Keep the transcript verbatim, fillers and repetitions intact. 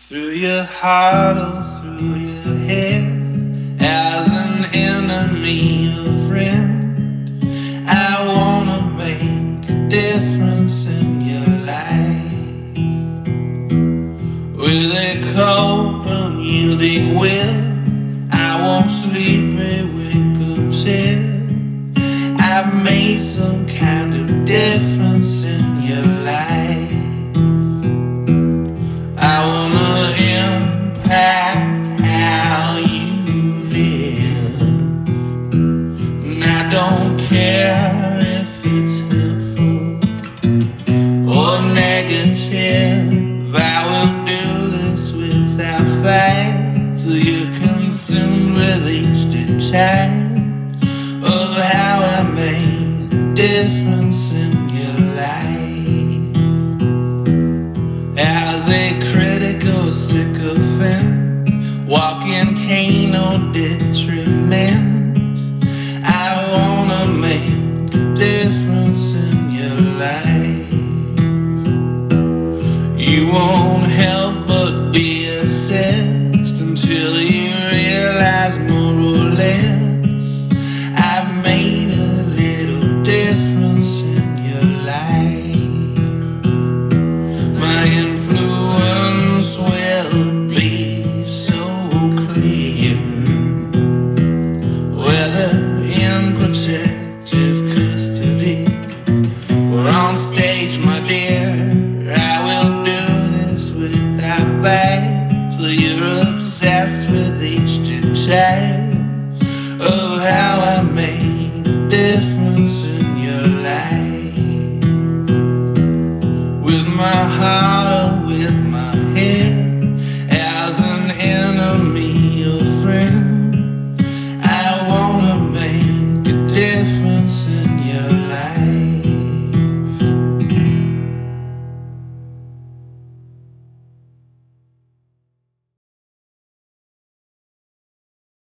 Through your heart or through your head, as an enemy, a friend, I wanna make a difference in your life. With a cold, unyielding will, I won't sleep a wink until I've made some kind of difference in your life. I wanna impact how you live, and I don't care if it's helpful or negative. I will do this without faith till you're consumed with each detail of how I made a difference in your life. As a critic or sycophant, walking cane or detriment, I wanna make a difference in your life. You won't help but be obsessed until you realize more or less I've made a little difference in your life. My influence will be so clear, whether in protective custody or on stage, my dear. I will do this without faith till you're obsessed with each detail of how I made a difference in your life. With my heart